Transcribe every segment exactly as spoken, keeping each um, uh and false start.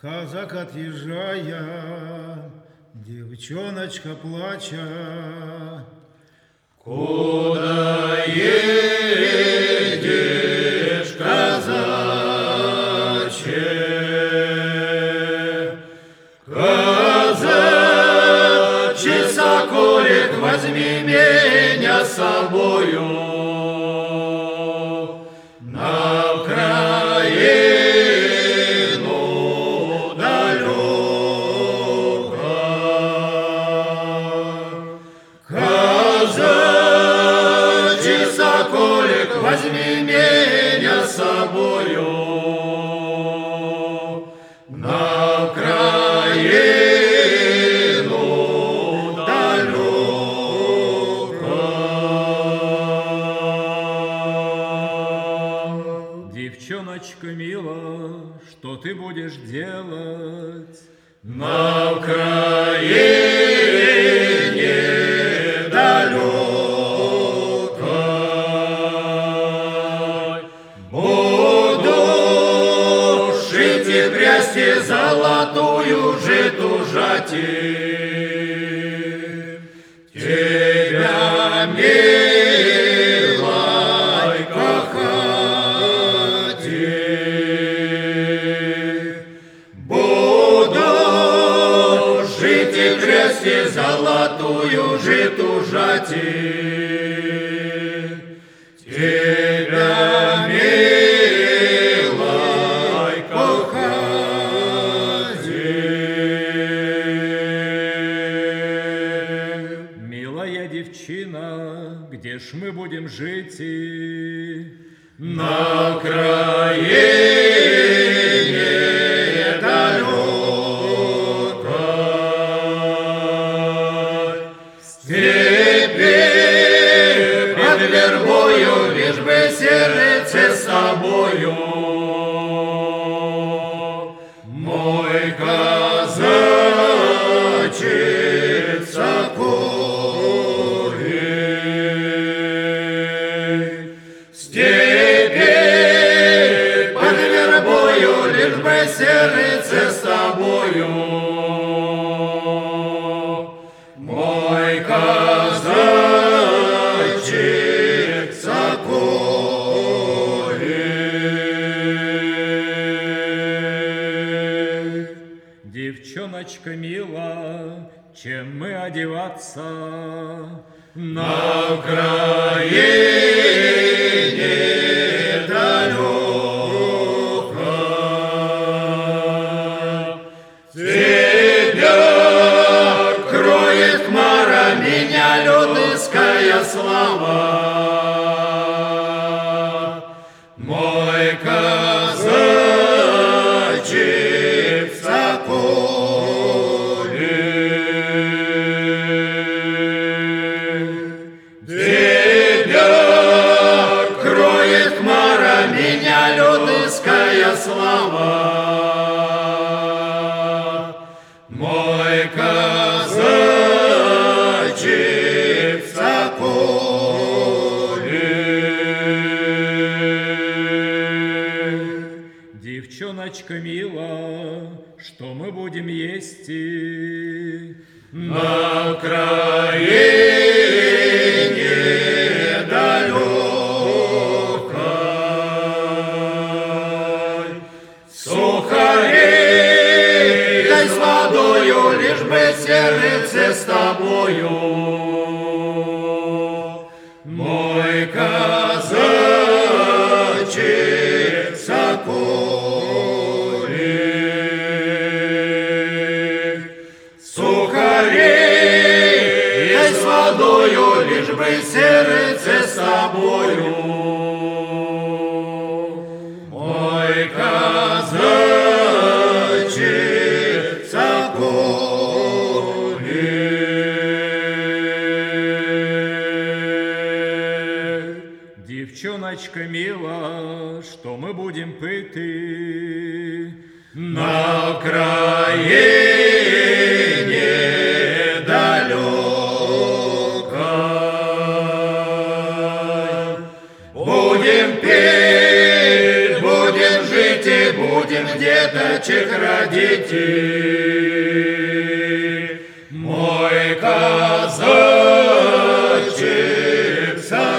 Казак отъезжая, девчоночка плача. Куда едешь, казаче? Казачий соколик, возьми меня с собою на Украину далеко. Казачий соколик, возьми меня с собою на Украину далеко. Девчоночка мила, что ты будешь делать на Украине далекой? Буду шить и прясть и золотую житу жати. Тебя, милой, кохати. Буду жить и прясть и золотую житу жати. Тебя, милой, кохати. Милая девчина, где ж мы будем жить? и На Украине далекой, в степи под вербою, лишь бы сердце с тобою, мой казачек соколик. В степи под вербою, лишь бы сердце с тобою, мой казачек соколик. Девчоночка мила, чем мы одеваться На Украине далеко тебя кроет хмара, меня людская слава. Мой казачек соколик. Тебя кроет хмара, меня людская слава. Мой казачек соколик. Девчоночка мила, что мы будем есть? и На Украине далекой сухарей дай с водою, лишь бы сердце с тобою, мой казачек соколик. Сухарей дай с водою, лишь бы сердце с тобою, мой казачек соколик. Девчоночка мила, что мы будем пити На Украине далекой будем петь, будем жить и будем где-то деточек родите. Мой казачек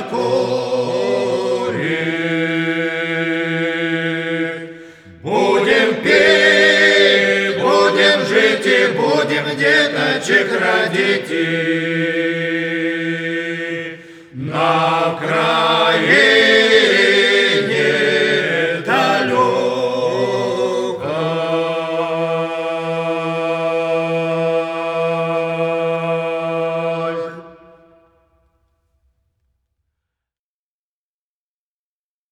Соколик. Будем петь, будем жить и будем деточек родить.